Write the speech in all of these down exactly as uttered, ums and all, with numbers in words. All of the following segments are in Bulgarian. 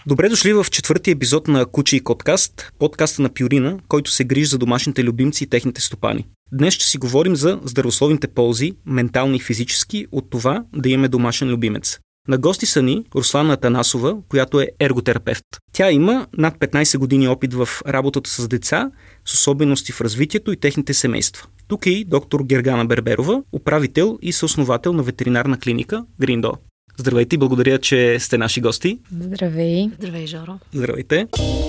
Добре дошли в четвъртия епизод на Куче и Коткаст, подкаста на Пюрина, който се грижи за домашните любимци и техните стопани. Днес ще си говорим за здравословните ползи, ментални и физически, от това да имаме домашен любимец. На гости са ни Руслана Атанасова, която е ерготерапевт. Тя има над петнайсет години опит в работата с деца, с особености в развитието и техните семейства. Тук е и доктор Гергана Берберова, управител и съосновател на ветеринарна клиника Гриндо. Здравейте и благодаря, че сте наши гости. Здравей. Здравей, Жоро. Здравейте.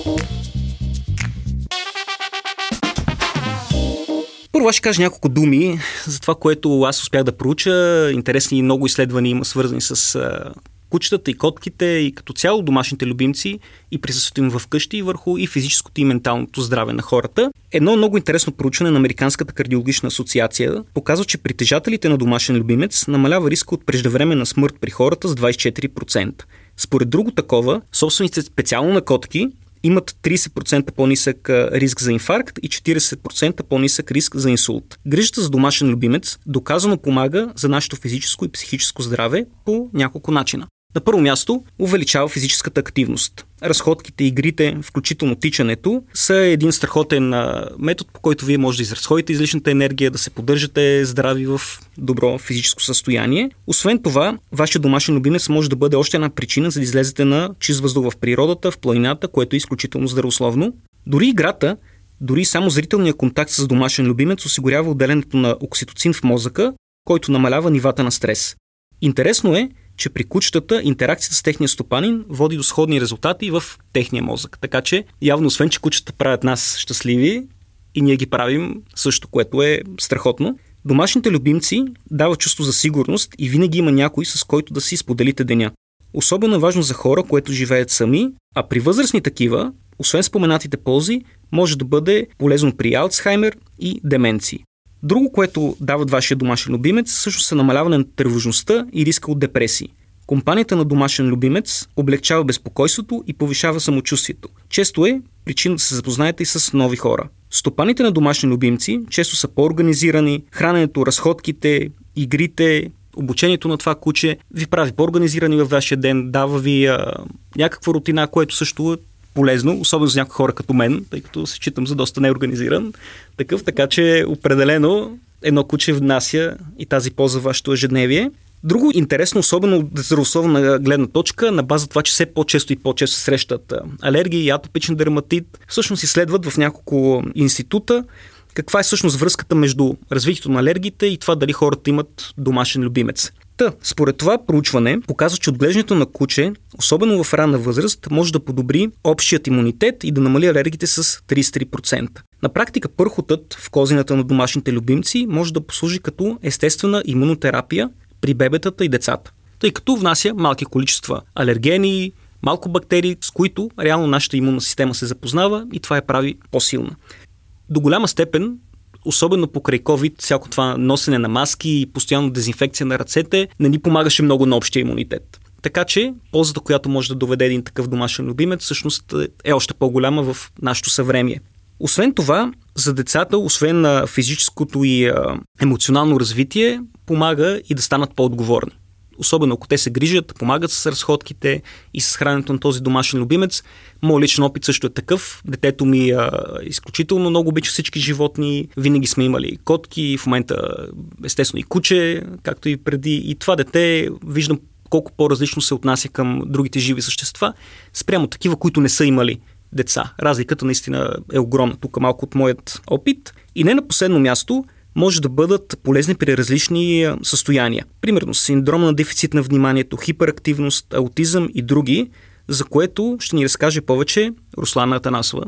Първо ще кажа няколко думи за това, което аз успях да проуча. Интересни и много изследвания има свързани с а, кучетата и котките и като цяло домашните любимци и присъствието им вкъщи и върху и физическото и менталното здраве на хората. Едно много интересно проучване на Американската кардиологична асоциация показва, че притежателите на домашен любимец намалява риска от преждевременна смърт при хората с двайсет и четири процента. Според друго такова, собствениците специално на котки имат трийсет процента по-нисък риск за инфаркт и четирийсет процента по-нисък риск за инсулт. Грижата за домашен любимец доказано помага за нашето физическо и психическо здраве по няколко начина. На първо място, увеличава физическата активност. Разходките, игрите, включително тичането, са един страхотен метод, по който вие може да изразходите излишната енергия, да се поддържате здрави в добро физическо състояние. Освен това, вашия домашен любимец може да бъде още една причина за да излезете на чист въздух в природата, в планината, което е изключително здравословно. Дори играта, дори само зрителният контакт с домашен любимец осигурява отделянето на окситоцин в мозъка, който намалява нивата на стрес. Интересно е, че при кучетата интеракцията с техния стопанин води до сходни резултати в техния мозък. Така че, явно, освен че кучетата правят нас щастливи, и ние ги правим също, което е страхотно. Домашните любимци дават чувство за сигурност и винаги има някой, с който да си споделите деня. Особено важно за хора, които живеят сами, а при възрастни такива, освен споменатите ползи, може да бъде полезно при Алцхаймер и деменции. Друго, което дават вашия домашен любимец, също са намаляване на тревожността и риска от депресии. Компанията на домашен любимец облегчава безпокойството и повишава самочувствието. Често е причина да се запознаете и с нови хора. Стопаните на домашни любимци често са по-организирани, храненето, разходките, игрите, обучението на това куче ви прави по-организирани във вашия ден, дава ви а, някаква рутина, което също е полезно, особено за някои хора като мен, тъй като се считам за доста неорганизиран такъв, така че определено едно куче внася и тази полза в вашето ежедневие. Друго интересно, особено от здравословна гледна точка, на база това, че все по-често и по-често срещат алергии и атопичен дерматит, всъщност изследват в няколко института каква е всъщност връзката между развитието на алергиите и това дали хората имат домашен любимец. Та, според това проучване показва, че отглеждането на куче, особено в ранна възраст, може да подобри общият имунитет и да намали алергиите с трийсет и три процента. На практика пърхотът в козината на домашните любимци може да послужи като естествена имунотерапия при бебетата и децата, тъй като внася малки количества алергени, малко бактерии, с които реално нашата имунна система се запознава и това я прави по-силна. До голяма степен, особено покрай COVID, всяко това носене на маски и постоянно дезинфекция на ръцете, не ни помагаше много на общия имунитет. Така че ползата, която може да доведе един такъв домашен любимец, всъщност е още по-голяма в нашето съвремие. Освен това, за децата, освен на физическото и а, емоционално развитие, помага и да станат по-отговорни. Особено ако те се грижат, помагат с разходките и с храненето на този домашен любимец. Моят личен опит също е такъв. Детето ми а, изключително много обича всички животни. Винаги сме имали котки, в момента естествено и куче, както и преди. И това дете виждам колко по-различно се отнася към другите живи същества, спрямо такива, които не са имали деца. Разликата наистина е огромна. Тук малко от моят опит. И не на последно място, може да бъдат полезни при различни състояния. Примерно синдром на дефицит на вниманието, хиперактивност, аутизъм и други, за което ще ни разкаже повече Руслана Атанасова.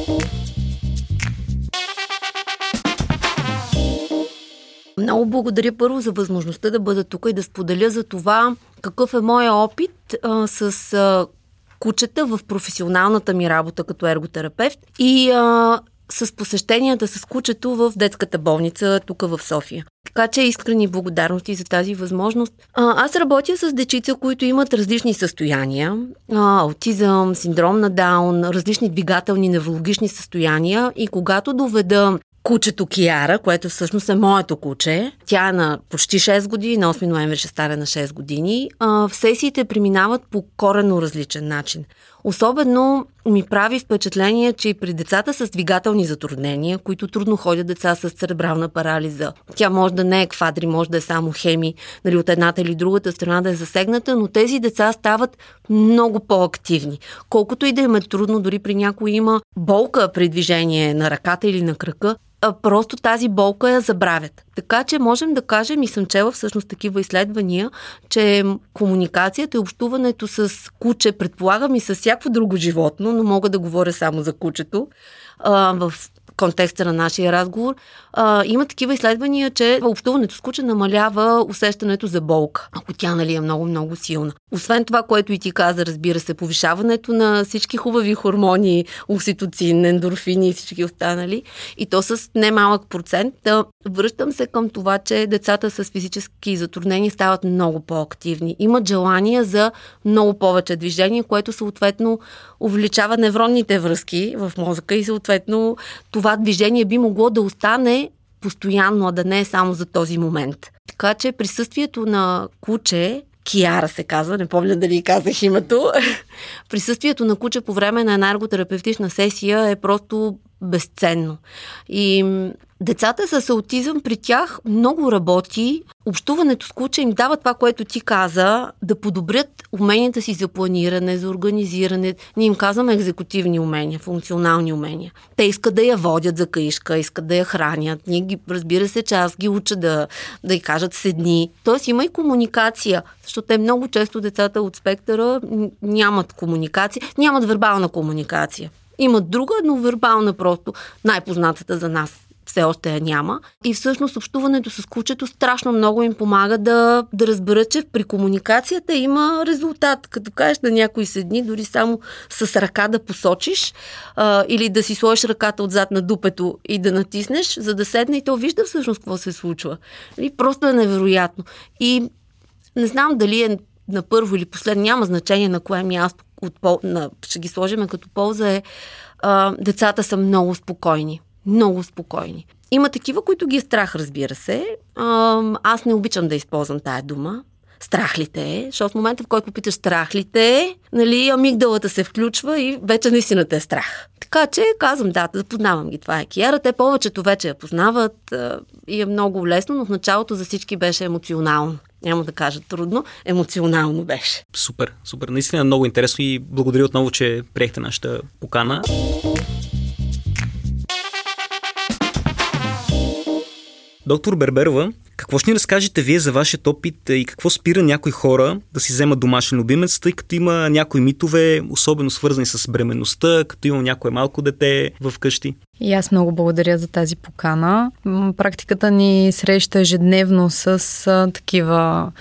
Много благодаря първо за възможността да бъда тук и да споделя за това какъв е моя опит а, с а, кучета в професионалната ми работа като ерготерапевт и а, с посещенията с кучето в детската болница тук в София. Така че искрени благодарности за тази възможност. А, аз работя с дечица, които имат различни състояния. А, аутизъм, синдром на Даун, различни двигателни неврологични състояния и когато доведа кучето Киара, което всъщност е моето куче. Тя е на почти шест години, на осми ноември ще стане на шест години. А, в сесиите преминават по коренно различен начин. Особено ми прави впечатление, че и при децата с двигателни затруднения, които трудно ходят, деца с церебрална парализа. Тя може да не е квадри, може да е само хеми, нали, от едната или другата страна да е засегната, но тези деца стават много по-активни. Колкото и да им е трудно, дори при някой има болка при движение на ръката или на крака, а просто тази болка я забравят. Така че можем да кажем, и съм чела всъщност такива изследвания, че комуникацията и общуването с куче, предполагам и с всяко друго животно, но мога да говоря само за кучето, а, в контекста на нашия разговор, а, има такива изследвания, че общуването с куче намалява усещането за болка, ако тя, нали, е много-много силна. Освен това, което и ти каза, разбира се, повишаването на всички хубави хормони, окситоцин, ендорфини и всички останали, и то с немалък процент. Да, връщам се към това, че децата с физически затруднения стават много по-активни. Имат желание за много повече движение, което съответно увеличава невронните връзки в мозъка и съответно това движение би могло да остане постоянно, а да не е само за този момент. Така че присъствието на куче, Киара се казва, не помня дали казах името, присъствието на куче по време на една ерготерапевтична сесия е просто безценно. И децата с аутизъм, при тях много работи. Общуването с куче им дава това, което ти каза, да подобрят уменията си за планиране, за организиране. Ние им казваме екзекутивни умения, функционални умения. Те искат да я водят за каишка, искат да я хранят. Ние ги, разбира се, че аз ги уча да, да й кажат седни. Тоест има и комуникация, защото те много често децата от спектъра нямат комуникация, нямат вербална комуникация. Имат друга, но вербална просто, най-познатата за нас все още я няма. И всъщност общуването с кучето страшно много им помага да, да разберат, че при комуникацията има резултат. Като кажеш на някой седни, дори само с ръка да посочиш а, или да си сложиш ръката отзад на дупето и да натиснеш, за да седне и то вижда всъщност какво се случва. И просто е невероятно. И не знам дали е на първо или последно, няма значение на кое място от пол, на, ще ги сложим като полза е а, децата са много спокойни. Много спокойни. Има такива, които ги е страх, разбира се. А, аз не обичам да използвам тая дума. Страх ли те е? Защото в момента, в който попиташ страх ли те е, нали, амигдалата се включва и вече наистина те е страх. Така че казвам, да, запознавам ги. Това е Киара. Те повечето вече я познават а, и е много лесно, но в началото за всички беше емоционално. Няма да кажа трудно, емоционално беше. Супер, супер. Наистина много интересно и благодаря отново, че приехте нашата покана. Доктор Берберова, какво ще ни разкажете вие за вашият опит и какво спира някои хора да си вземат домашен любимец, тъй като има някои митове, особено свързани с бременността, като има някое малко дете в къщи? И аз много благодаря за тази покана. Практиката ни среща ежедневно с а, такива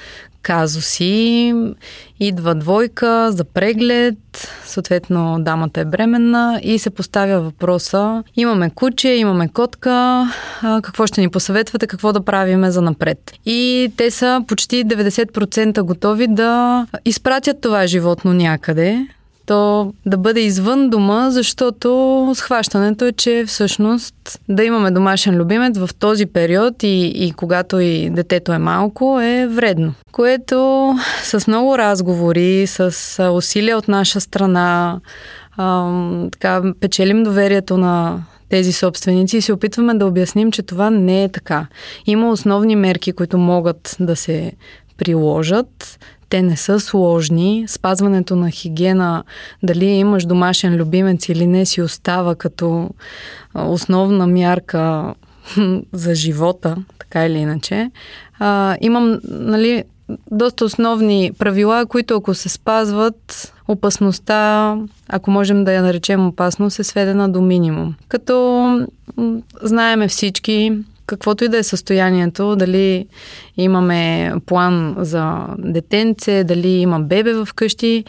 казуси. Идва двойка за преглед, съответно дамата е бременна и се поставя въпроса: имаме куче, имаме котка, какво ще ни посъветвате, какво да правиме за напред? И те са почти деветдесет процента готови да изпратят това животно някъде, то да бъде извън дома, защото схващането е, че всъщност да имаме домашен любимец в този период и, и когато и детето е малко, е вредно. Което с много разговори, с усилия от наша страна, ам, така, печелим доверието на тези собственици и се опитваме да обясним, че това не е така. Има основни мерки, които могат да се приложат. Те не са сложни. Спазването на хигиена, дали имаш домашен любимец или не, си остава като основна мярка за живота, така или иначе. А, имам, нали, доста основни правила, които ако се спазват, опасността, ако можем да я наречем опасност, е сведена до минимум. Като знаеме всички, каквото и да е състоянието, дали имаме план за детенце, дали има бебе в къщи,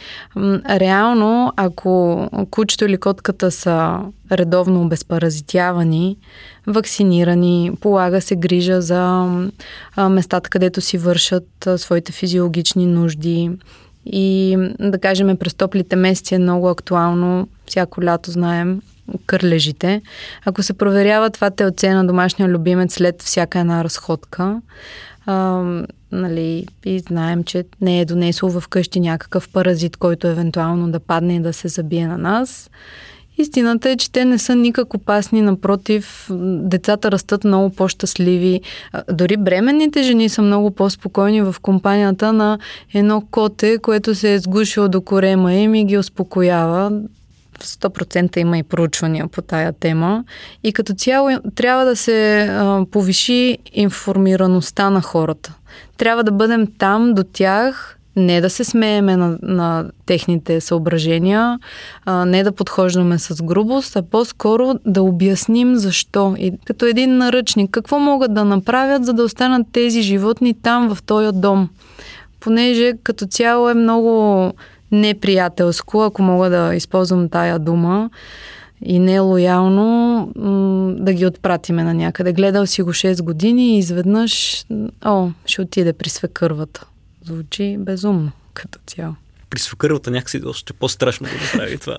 реално, ако кучето или котката са редовно обезпаразитявани, вакцинирани, полага се грижа за местата, където си вършат своите физиологични нужди. И да кажем, през топлите месеци е много актуално, всяко лято знаем, кърлежите. Ако се проверява това телце на домашния любимец след всяка една разходка, нали, и знаем, че не е донесло вкъщи някакъв паразит, който евентуално да падне и да се забие на нас. Истината е, че те не са никак опасни, напротив, децата растат много по-щастливи. Дори бременните жени са много по-спокойни в компанията на едно коте, което се е сгушило до корема им и ги успокоява. сто процента има и проучвания по тая тема. И като цяло трябва да се а, повиши информираността на хората. Трябва да бъдем там до тях, не да се смееме на, на техните съображения, а, не да подхождаме с грубост, а по-скоро да обясним защо. И като един наръчник, какво могат да направят, за да останат тези животни там в този дом. Понеже като цяло е много неприятелско, ако мога да използвам тая дума, и нелоялно м- да ги отпратиме на някъде. Гледал си го шест години и изведнъж о, ще отиде при свекървата. Звучи безумно като цяло. При свекървата някакси още по-страшно да направи това.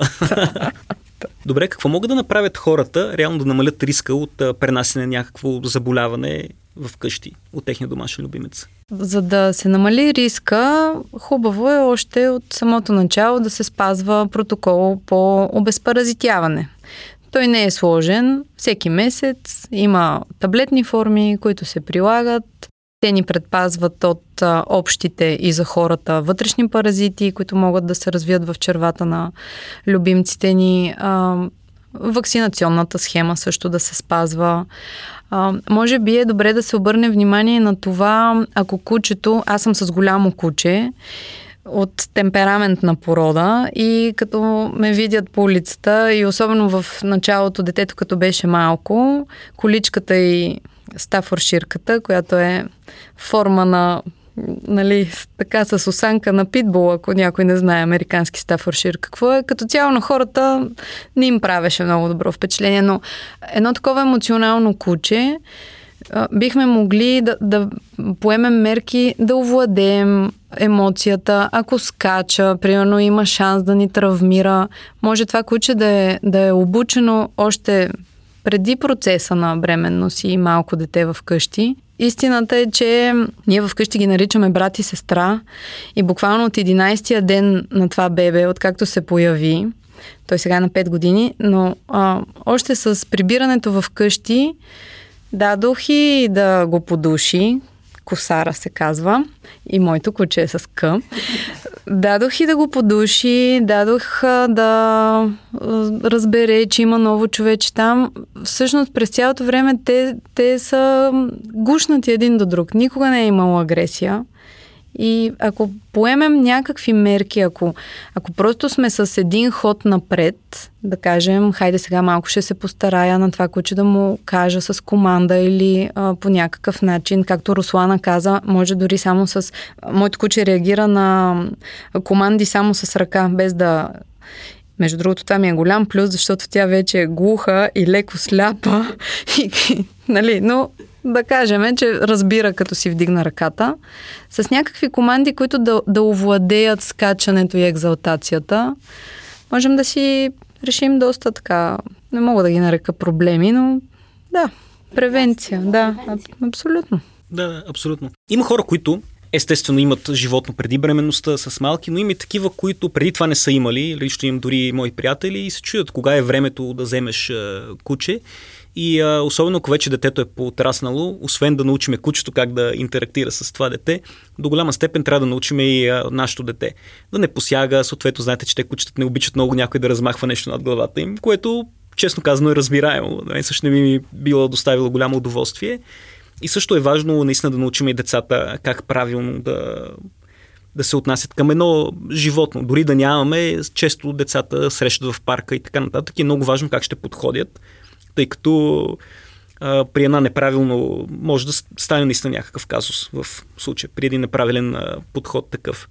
Добре, какво могат да направят хората, реално да намалят риска от пренасене на някакво заболяване в къщи от техния домашен любимец? За да се намали риска, хубаво е още от самото начало да се спазва протокол по обезпаразитяване. Той не е сложен. Всеки месец има таблетни форми, които се прилагат. Те ни предпазват от а, общите и за хората вътрешни паразити, които могат да се развият в червата на любимците ни. А, вакцинационната схема също да се спазва. А, може би е добре да се обърне внимание на това, ако кучето, аз съм с голямо куче, от темпераментна порода и като ме видят по улицата и особено в началото детето като беше малко, количката и стафорширката, която е форма на, нали, така с осанка на питбул, ако някой не знае американски стафоршир какво е. Като цяло на хората не им правеше много добро впечатление, но едно такова емоционално куче бихме могли да, да поемем мерки да овладеем емоцията. Ако скача, примерно има шанс да ни травмира, може това куче да е, да е обучено още преди процеса на бременност и малко дете в къщи. Истината е, че ние в къщи ги наричаме брат и сестра и буквално от единайсетия ден на това бебе, откакто се появи, той сега е на пет години, но а, още с прибирането в къщи дадох и да го подуши, Косара се казва, и моето куче е с К. Дадох и да го подуши, дадох да разбере, че има ново човече там. Всъщност през цялото време те, те са гушнати един до друг. Никога не е имало агресия. И ако поемем някакви мерки, ако, ако просто сме с един ход напред, да кажем, хайде сега малко ще се постарая на това куче да му кажа с команда или а, по някакъв начин, както Руслана каза, може дори само с... Моето куче реагира на команди само с ръка, без да... Между другото, това ми е голям плюс, защото тя вече е глуха и леко сляпа. И, нали, но да кажем, че разбира като си вдигна ръката. С някакви команди, които да, да овладеят скачането и екзалтацията, можем да си решим доста така, не мога да ги нарека проблеми, но да, превенция, да, абсолютно. Да, абсолютно. Има хора, които естествено имат животно преди бременността с малки, но има и такива, които преди това не са имали, лично им дори мои приятели, и се чудят кога е времето да вземеш а, куче. И а, особено ако вече детето е поотраснало, освен да научиме кучето как да интерактира с това дете, до голяма степен трябва да научим и а, нашето дете. Да не посяга, съответно знаете, че те кучетата не обичат много някой да размахва нещо над главата им, което честно казано е разбираемо. Да, също не би ми било доставило голямо удоволствие. И също е важно наистина да научим и децата как правилно да, да се отнасят към едно животно. Дори да нямаме, често децата срещат в парка и така нататък. И е много важно как ще подходят, тъй като а, при една неправилно може да стане наистина някакъв казус в случая, при един неправилен а, подход такъв.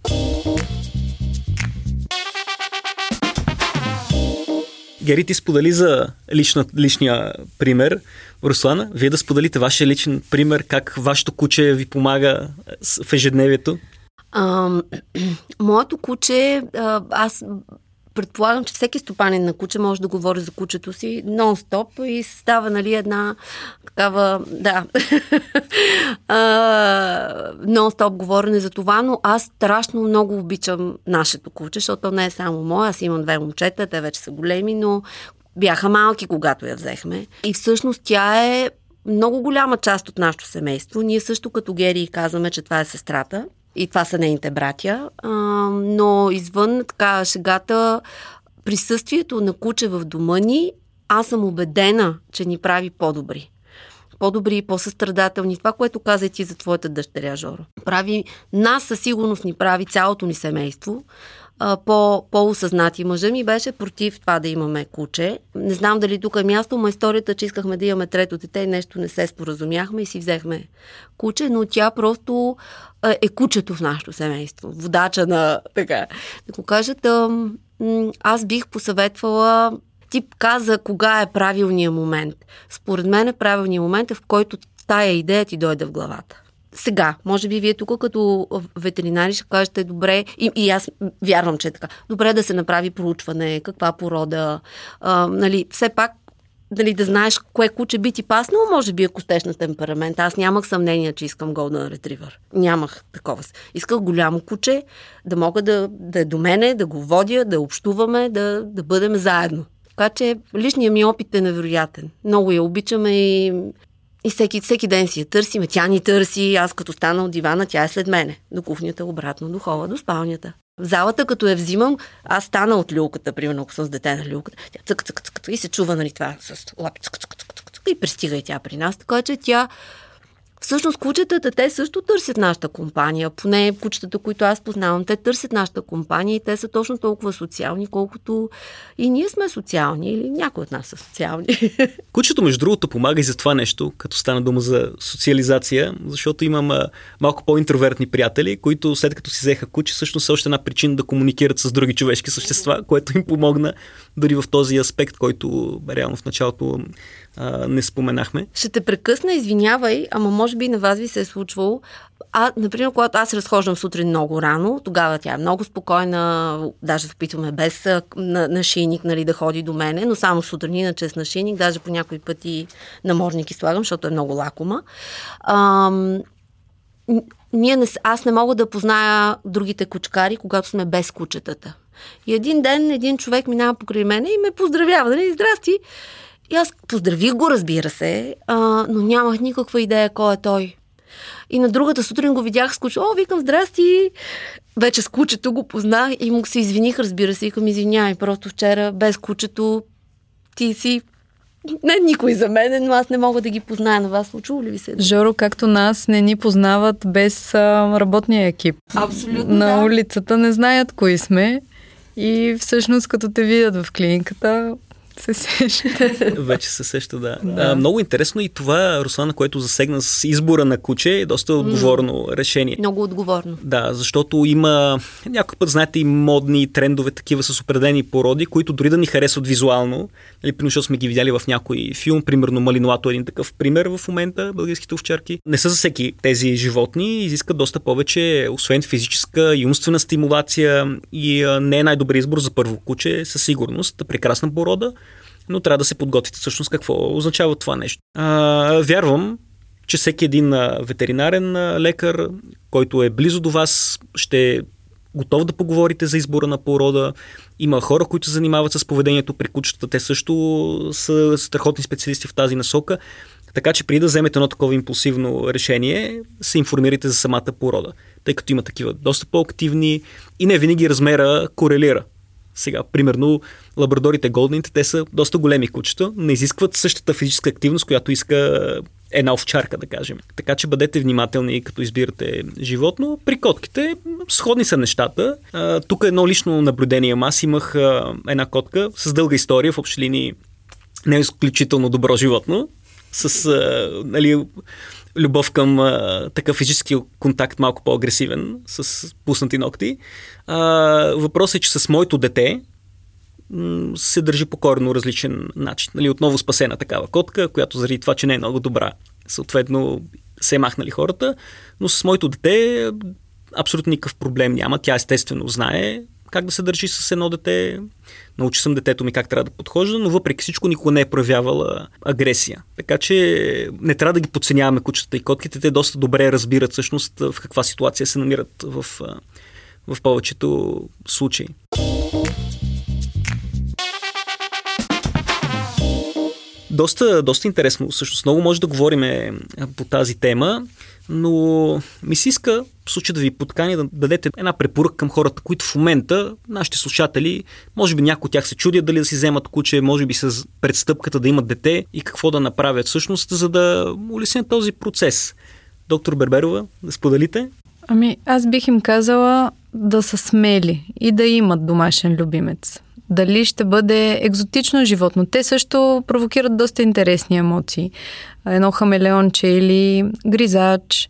Гери, ти сподели за лична, личния пример. Руслана, вие да споделите вашия личен пример, как вашето куче ви помага в ежедневието? А, моето куче, а, аз предполагам, че всеки стопанин на куче може да говори за кучето си нон-стоп и се става, нали, една такава, да, нон-стоп говорене за това, но аз страшно много обичам нашето куче, защото не е само мое, аз имам две момчета, те вече са големи, но бяха малки, когато я взехме. И всъщност тя е много голяма част от нашето семейство. Ние също като Гери казваме, че това е сестрата и това са нейните братя, а, но извън така шегата, присъствието на куче в дома ни, аз съм убедена, че ни прави по-добри. По-добри и по-състрадателни. Това, което каза и ти за твоята дъщеря, Жоро. Прави, нас със сигурност ни прави цялото ни семейство по, по-осъзнати. Мъжа ми беше против това да имаме куче. Не знам дали тук е място, но историята, че искахме да имаме трето дете, нещо не се споразумяхме и си взехме куче, но тя просто е кучето в нашето семейство. Водача на, така, да го кажа, да, аз бих посъветвала. Ти каза кога е правилният момент. Според мен е правилният момент, в който тая идея ти дойде в главата. Сега, може би вие тук като ветеринари ще кажете добре, и, и аз вярвам, че е така, добре да се направи проучване, каква порода, а, нали, все пак нали, да знаеш кое куче би ти паснало, може би ако щеш на темперамент. Аз нямах съмнение, че искам Golden Retriever. Нямах такова. Исках голямо куче, да мога да, да е до мене, да го водя, да общуваме, да, да бъдем заедно. Така че личният ми опит е невероятен. Много я обичаме и, и всеки, всеки ден си я търсиме. Тя ни търси, аз като стана от дивана, тя е след мене. До кухнята, обратно, до хола, до спалнята. В залата, като я взимам, аз стана от люлката, примерно, ако съм с дете на люлката, тя цък, цък, цък, цък, и се чува, нали, това с лапи, цък, цък, цък, цък, и пристига и тя при нас. Така че тя, всъщност кучетата, те също търсят нашата компания, поне кучетата, които аз познавам, те търсят нашата компания и те са точно толкова социални, колкото и ние сме социални, или някои от нас са социални. Кучето, между другото, помага и за това нещо, като стана дума за социализация, защото имам а, малко по-интровертни приятели, които след като си взеха куче, всъщност са още една причина да комуникират с други човешки същества, което им помогна дори в този аспект, който реално в началото а, не споменахме. Ще те прекъсна, извинявай, ама може би на вас ви се е случвало. А, например, когато аз разхождам сутрин много рано, тогава тя е много спокойна, даже се опитваме без на, нашийник, нали, да ходи до мене, но само сутрин, иначе с нашийник, даже по някои пъти намордник излагам, защото е много лакома. Ам, ние не, аз не мога да позная другите кучкари, когато сме без кучетата. И един ден един човек минава покрай мене и ме поздравява, нали, здрасти. И аз поздравих го, разбира се, а, но нямах никаква идея кой е той. И на другата сутрин го видях с кучето. О, викам, здрасти! Вече с кучето го познах и му се извиних, разбира се. Викам, извинявай, просто вчера без кучето ти си... Не никой за мен, но аз не мога да ги позная. На вас случва ли ви се? Жоро, както нас не ни познават без а, работния екип. Абсолютно, на да. улицата не знаят кои сме и всъщност като те видят в клиниката... се сеща. Вече се сеща, да. да. А, много интересно и това, Руслана, което засегна с избора на куче, е доста отговорно mm. решение. Много отговорно. Да, защото има някой път, знаете, и модни трендове такива с определени породи, които дори да ни харесват визуално. Нали, примерно, сме ги видяли в някой филм, примерно Малинуато е един такъв пример в момента, българските овчарки. Не са за всеки тези животни, изискат доста повече, освен физическа и умствена стимулация и а, не е най-добър избор за първо куче, със сигурност. Прекрасна порода, но трябва да се подготвите всъщност какво означава това нещо. А, вярвам, че всеки един ветеринарен лекар, който е близо до вас, ще е готов да поговорите за избора на порода. Има хора, които се занимават с поведението при кучетата. Те също са страхотни специалисти в тази насока. Така че преди да вземете едно такова импулсивно решение, се информирайте за самата порода. Тъй като има такива доста по-активни и не винаги размера корелира. Сега, примерно, лабрадорите, голдените, те са доста големи кучета, не изискват същата физическа активност, която иска една овчарка, да кажем. Така че бъдете внимателни, като избирате животно. При котките сходни са нещата. А, тук едно лично наблюдение. Аз имах а, една котка с дълга история, в общи линии не е изключително добро животно, с а, нали, любов към а, такъв физически контакт, малко по-агресивен, с пуснати ногти. А, въпросът е, че с моето дете м- се държи по коренно различен начин. Нали, отново спасена такава котка, която заради това, че не е много добра, съответно се е махнали хората, но с моето дете абсолютно никакъв проблем няма. Тя естествено знае как да се държи с едно дете. Научи съм детето ми как трябва да подхожда, но въпреки всичко никога не е проявявала агресия. Така че не трябва да ги подценяваме кучетата и котките. Те доста добре разбират всъщност в каква ситуация се намират в, в повечето случаи. Доста, доста интересно. Всъщност много може да говорим по тази тема, но ми се иска в случай да ви подканя да дадете една препоръка към хората, които в момента, нашите слушатели, може би някои от тях се чудят дали да си вземат куче, може би с предстъпката да имат дете и какво да направят всъщност, за да улеснят този процес. Доктор Берберова, да споделите? Ами, аз бих им казала да са смели и да имат домашен любимец. Дали ще бъде екзотично животно. Те също провокират доста интересни емоции. Едно хамелеонче или гризач.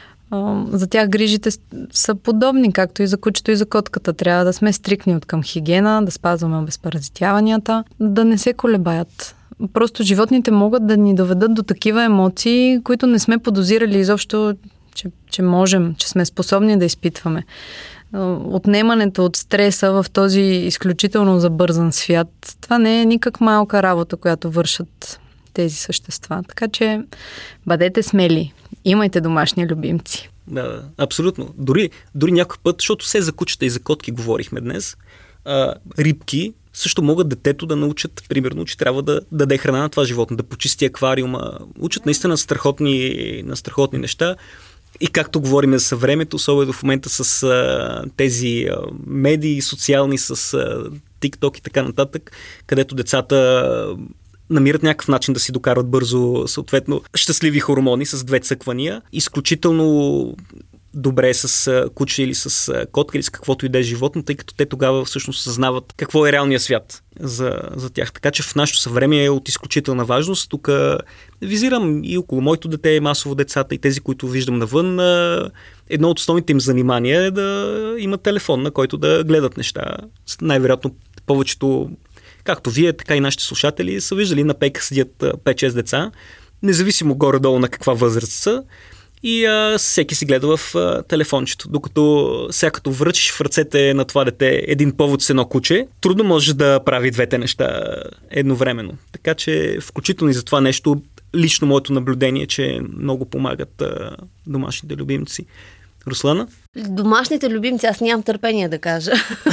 За тях грижите са подобни, както и за кучето и за котката. Трябва да сме стрикни от към хигиена, да спазваме обезпаразитяванията, да не се колебаят. Просто животните могат да ни доведат до такива емоции, които не сме подозирали изобщо, че, че можем, че сме способни да изпитваме. Отнемането от стреса в този изключително забързан свят, това не е никак малка работа, която вършат тези същества. Така че бъдете смели, имайте домашни любимци. Да, абсолютно. Дори, дори някой път, защото все за кучета и за котки говорихме днес, а, рибки също могат детето да научат, примерно, че трябва да даде храна на това животно, да почисти аквариума. Учат наистина страхотни, на страхотни неща. И както говорим за времето, особено в момента с а, тези а, медии социални, с а, TikTok и така нататък, където децата а, намират някакъв начин да си докарват бързо, съответно, щастливи хормони с две цъквания. Изключително добре с а, куче или с а, котка или с каквото и да е животно, тъй като те тогава всъщност съзнават какво е реалният свят за, за тях. Така че в нашето съвремие е от изключителна важност. Тук визирам и около моето дете, масово децата и тези, които виждам навън. Едно от основните им занимания е да имат телефон, на който да гледат неща. Най-вероятно повечето, както вие, така и нашите слушатели, са виждали на пейка седят пет-шест деца, независимо горе-долу на каква възраст са. И а, всеки си гледа в а, телефончето. Докато сега като връчиш в ръцете на това дете един повод с едно куче, трудно може да прави двете неща едновременно. Така че включително и за това нещо, лично моето наблюдение, че много помагат а, домашните любимци. Руслана? Домашните любимци, аз нямам търпение да кажа.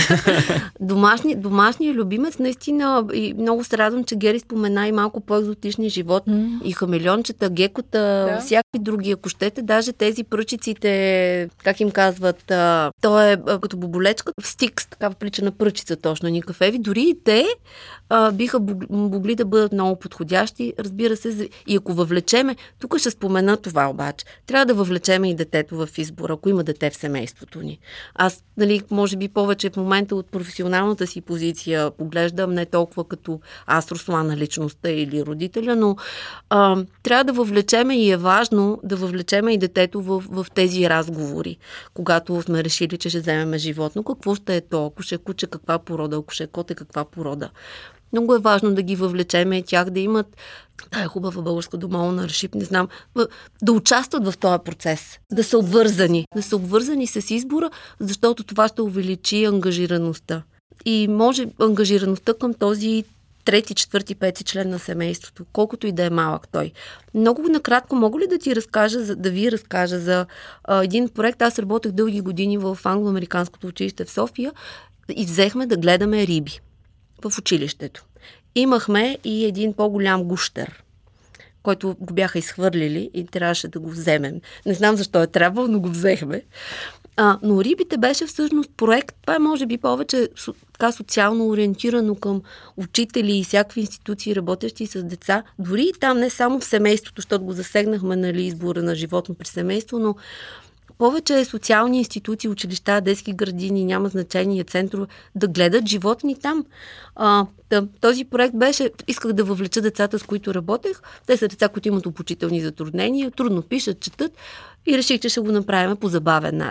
Домашни, домашният любимец, наистина, и много се радвам, че Гери спомена и малко по-екзотични животни, mm. и хамелеончета, гекота, да. Всякакви други, ако щете, даже тези пръчиците, как им казват, а, то е а, като боболечка, стикс, такава прилича пръчица точно, ни кафеви, дори и те а, биха могли да бъдат много подходящи, разбира се, и ако въвлечеме, тук ще спомена това обаче, трябва да въвлечеме и детето в избора, ако има дете в семейството ни. Аз, нали, може би повече в момента от професионалната си позиция поглеждам не толкова като аз, Руслана, личността или родителя, но а, трябва да въвлечеме и е важно да въвлечеме и детето в, в тези разговори. Когато сме решили, че ще вземем животно, какво ще е то, ако ще е куче, каква порода, ако ще е коте, каква порода. Много е важно да ги въвлечеме и тях да имат тая хубава българска дума на решип, не знам, да участват в този процес, да са обвързани, да са обвързани с избора, защото това ще увеличи ангажираността. И може ангажираността към този трети, четвърти, пети член на семейството, колкото и да е малък той. Много накратко мога ли да ти разкажа, да ви разкажа за а, един проект. Аз работех дълги години в Англо-Американското училище в София и взехме да гледаме риби в училището. Имахме и един по-голям гущер, който го бяха изхвърлили и трябваше да го вземем. Не знам защо е трябвало, но го взехме. А, но рибите беше всъщност проект, това е може би повече така социално ориентирано към учители и всякакви институции, работещи с деца. Дори и там не само в семейството, защото го засегнахме, нали, избора на животно при семейство, но повече социални институции, училища, детски градини, няма значение, центрове, да гледат животни там. А, да, този проект беше, исках да въвлеча децата, с които работех. Те са деца, които имат обучителни затруднения, трудно пишат, четат и реших, че ще го направим по забавен начин.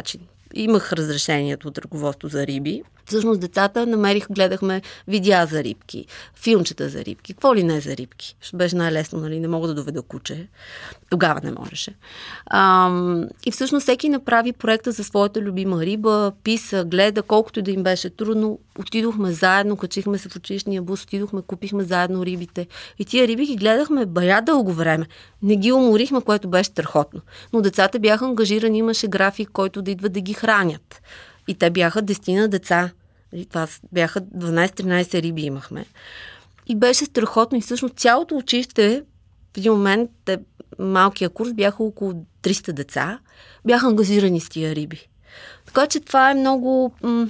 имах разрешението от ръководство за риби. Всъщност децата намерих, гледахме видеа за рибки, филмчета за рибки, какво ли не за рибки. Ще беше най-лесно, нали, не мога да доведа куче. Тогава не можеше. А, и всъщност всеки направи проекта за своята любима риба, писа, гледа, колкото и да им беше трудно. Отидохме заедно, качихме се в училищния бус, отидохме, купихме заедно рибите. И тия риби ги гледахме бая дълго време. Не ги уморихме, което беше страхотно. Но децата бяха ангажирани, имаше график, който да идва да ги хранят. И те бяха десетина деца. Това бяха дванайсет-тринайсет риби имахме. И беше страхотно. И всъщност цялото училище, в един момент, те, малкия курс, бяха около триста деца, бяха ангажирани с тия риби. Така че това е много... М-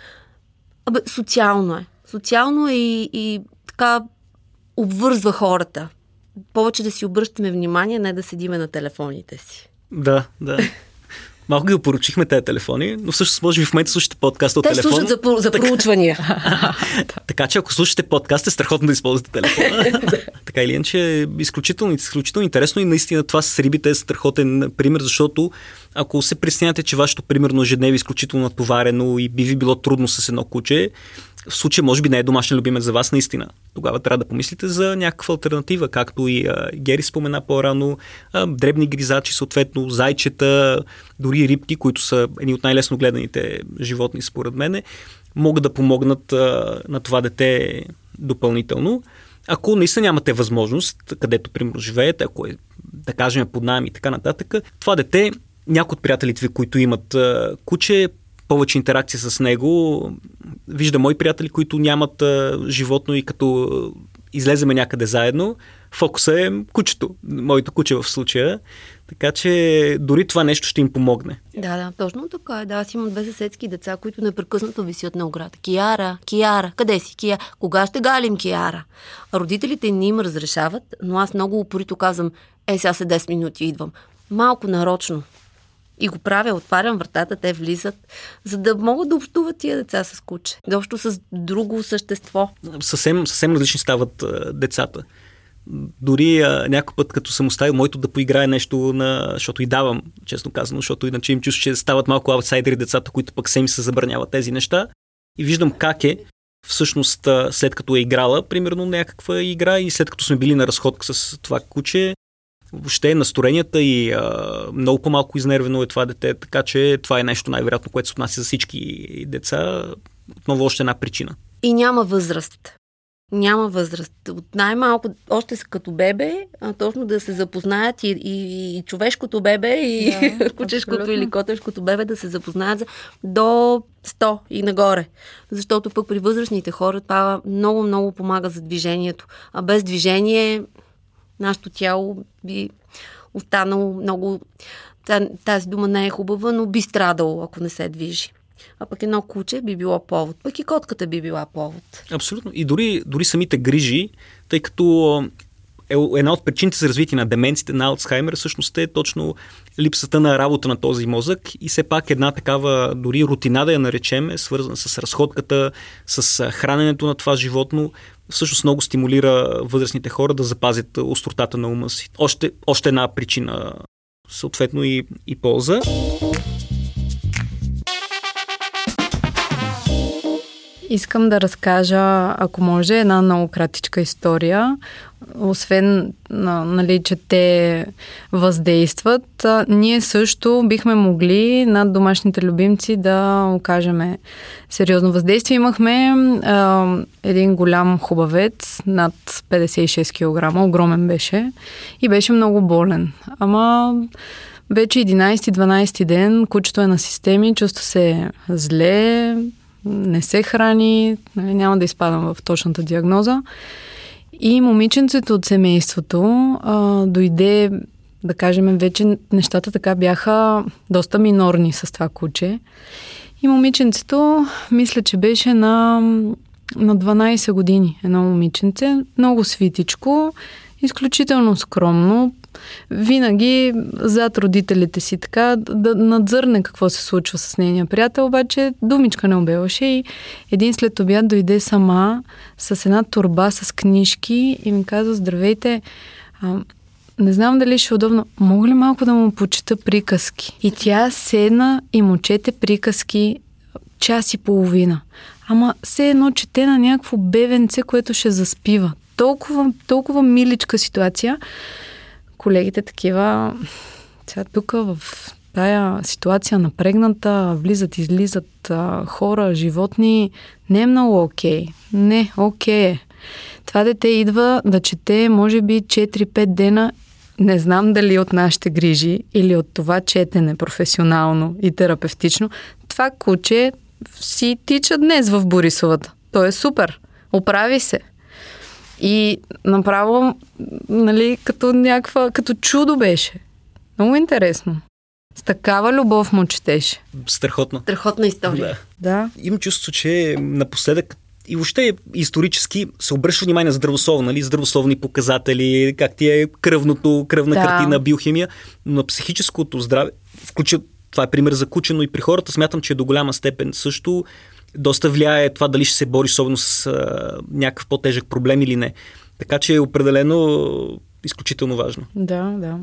абе, социално е. Социално е и, и така обвързва хората. Повече да си обръщаме внимание, не да седиме на телефоните си. Да, да. Малко ги опорочихме тези телефони, но всъщност може би в момента слушате подкаста от Те телефона. Те слушат за, за проучвания. Така че ако слушате подкаст, е страхотно да използвате телефона. Така или иначе е изключително, изключително интересно и наистина това с рибите е страхотен пример, защото ако се притеснявате, че вашето примерно ежедневие е изключително натоварено и би ви било трудно с едно куче, в случая може би не е домашен любимец за вас наистина. Тогава трябва да помислите за някаква алтернатива, както и а, Гери спомена по-рано, а, дребни гризачи, съответно зайчета, дори рибки, които са едни от най-лесно гледаните животни според мене, могат да помогнат а, на това дете допълнително. Ако наистина нямате възможност, където примерно живеете, ако е, да кажем, под наем и така нататък, това дете, някои от приятелите ви, които имат а, куче, повече интеракция с него. Вижда мои приятели, които нямат а, животно и като излеземе някъде заедно, фокуса е кучето, моето куче в случая. Така че дори това нещо ще им помогне. Да, да, точно така е. Да, аз имам две съседски деца, които непрекъснато висят на ограда. Кияра, Кияра, къде си, Кияра? Кога ще галим, Кияра? А родителите не им разрешават, но аз много упорито казвам, е, сега след десет минути идвам. Малко нарочно. И го правя, отварям вратата, те влизат, за да могат да общуват тия деца с куче. Дощо с друго същество. Съвсем, съвсем различни стават а, децата. Дори а, някой път, като съм оставил моето да поиграе нещо, на, защото и давам, честно казано, защото иначе им чувствам, че стават малко аутсайдери децата, които пък се им се забраняват тези неща. И виждам как е, всъщност, след като е играла, примерно някаква игра и след като сме били на разходка с това куче, въобще настроенията и а, много по-малко изнервено е това дете, така че това е нещо най-вероятно, което се отнася за всички деца. Отново още една причина. И няма възраст. Няма възраст. От най-малко, още като бебе, а точно да се запознаят и, и, и човешкото бебе, и да, кучешкото абсолютно. Или котешкото бебе да се запознаят до сто и нагоре. Защото пък при възрастните хора това много-много помага за движението. А без движение нашето тяло би останало много... Тази дума не е хубава, но би страдало, ако не се движи. А пък едно куче би било повод. Пък и котката би била повод. Абсолютно. И дори, дори самите грижи, тъй като е една от причините за развитие на деменците на Алцхаймер, всъщност е точно липсата на работа на този мозък и все пак една такава, дори рутина да я наречем, е свързана с разходката, с храненето на това животно, всъщност много стимулира възрастните хора да запазят остротата на ума си. Още, още една причина, съответно и, и полза. Искам да разкажа, ако може, една много кратичка история. Освен, нали, че те въздействат, ние също бихме могли над домашните любимци да окажем сериозно въздействие. Имахме а, един голям хубавец, над петдесет и шест килограма, огромен беше и беше много болен. Ама вече единайсети-дванайсети ден кучето е на системи, чувства се зле, не се храни, нали, няма да изпадам в точната диагноза. И момиченцето от семейството а, дойде, да кажем, вече нещата така бяха доста минорни с това куче. И момиченцето, мисля, че беше на, на дванайсет години. Едно момиченце, много свитичко, изключително скромно, винаги зад родителите си така да надзърне какво се случва с нейния приятел, обаче думичка не обелваше и един след обяд дойде сама с една торба с книжки и ми каза: здравейте, а, не знам дали ще е удобно, мога ли малко да му почита приказки? И тя седна и му чете приказки час и половина. Ама все едно чете на някакво бебенце, което ще заспива. Толкова, толкова миличка ситуация. Колегите такива, сега тук в тая ситуация напрегната, влизат, излизат а, хора, животни, не е много окей. Не, окей е. Това дете идва да чете, може би, четири-пет дена, не знам дали от нашите грижи или от това четене професионално и терапевтично. Това куче си тича днес в Борисовата. То е супер. Оправи се. И направо, нали, като някаква, като чудо беше. Много интересно. С такава любов му четеше. Страхотно. Страхотна история. Да. Да. Имам чувство, че напоследък и въобще исторически се обръща внимание на здравословно, нали? Здравословни показатели, как ти е кръвното, кръвна да. картина, биохимия, но на психическото здраве, включва, това е пример за куче, но и при хората смятам, че до голяма степен също доста влияе това дали ще се бориш особено с а, някакъв по-тежък проблем или не. Така че е определено изключително важно. Да, да.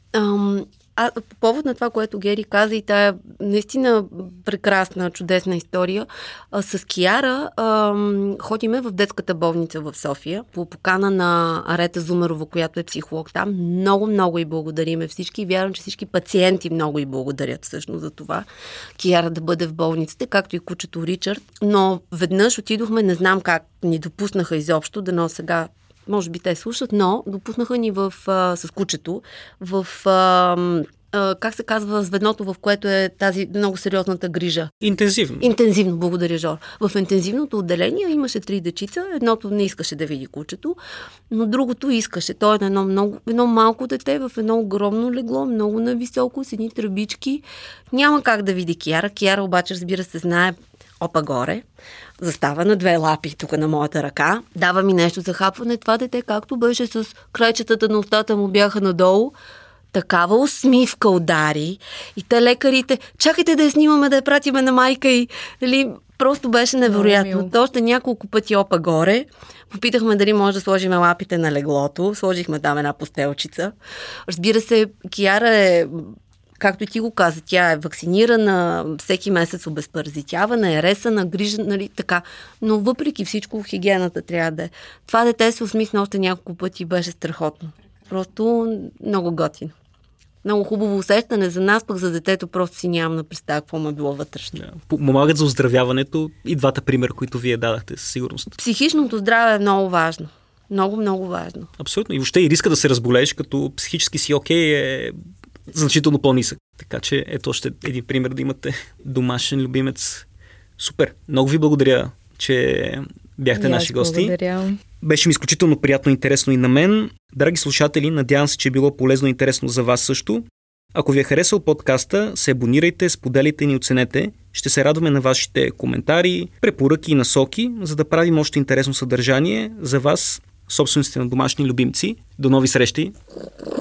Ам, а по повод на това, което Гери каза и тая наистина прекрасна, чудесна история, а, с Кияра ам, ходиме в детската болница в София по покана на Арета Зумерова, която е психолог там. Много, много и благодариме всички. Вярвам, че всички пациенти много и благодарят всъщност за това Кияра да бъде в болницата, както и кучето Ричард. Но веднъж отидохме, не знам как ни допуснаха изобщо, дано сега може би те слушат, но допуснаха ни в, а, с кучето в, а, а, как се казва, звеното, в което е тази много сериозната грижа. Интензивно. Интензивно, благодаря, Жор. В интензивното отделение имаше три дечица, едното не искаше да види кучето, но другото искаше. Той е едно, много, едно малко дете в едно огромно легло, много нависоко, с едни тръбички. Няма как да види Кияра. Кияра обаче, разбира се, знае опа горе, застава на две лапи тук на моята ръка, дава ми нещо за хапване. Това дете, както беше с крайчетата на устата му бяха надолу, такава усмивка удари и те лекарите, чакайте да я снимаме, да я пратиме на майка и нали, просто беше невероятно. То още няколко пъти опа горе. Попитахме дали може да сложим лапите на леглото. Сложихме там една постелчица. Разбира се, Кияра е, както и ти го каза, тя е вакцинирана, всеки месец обезпаразитявана, е ресана, грижа, нали, така. Но въпреки всичко, хигиената трябва да е. Това дете се усмихна още няколко пъти и беше страхотно. Просто много готино. Много хубаво усещане за нас, пък за детето просто си нямам на представа какво му е било вътрешно. Да. Помагат за оздравяването и двата примера, които вие дадахте със сигурност. Психичното здраве е много важно. Много, много важно. Абсолютно. И въобще и риска да се разболееш, като психически си окей, е значително по-нисък. Така че ето още един пример да имате домашен любимец. Супер. Много ви благодаря, че бяхте наши гости. Благодаря. Беше ми изключително приятно и интересно и на мен. Драги слушатели, надявам се, че е било полезно и интересно за вас също. Ако ви е харесал подкаста, се абонирайте, споделите ни, оценете. Ще се радваме на вашите коментари, препоръки и насоки, за да правим още интересно съдържание за вас, собствениците на домашни любимци. До нови срещи!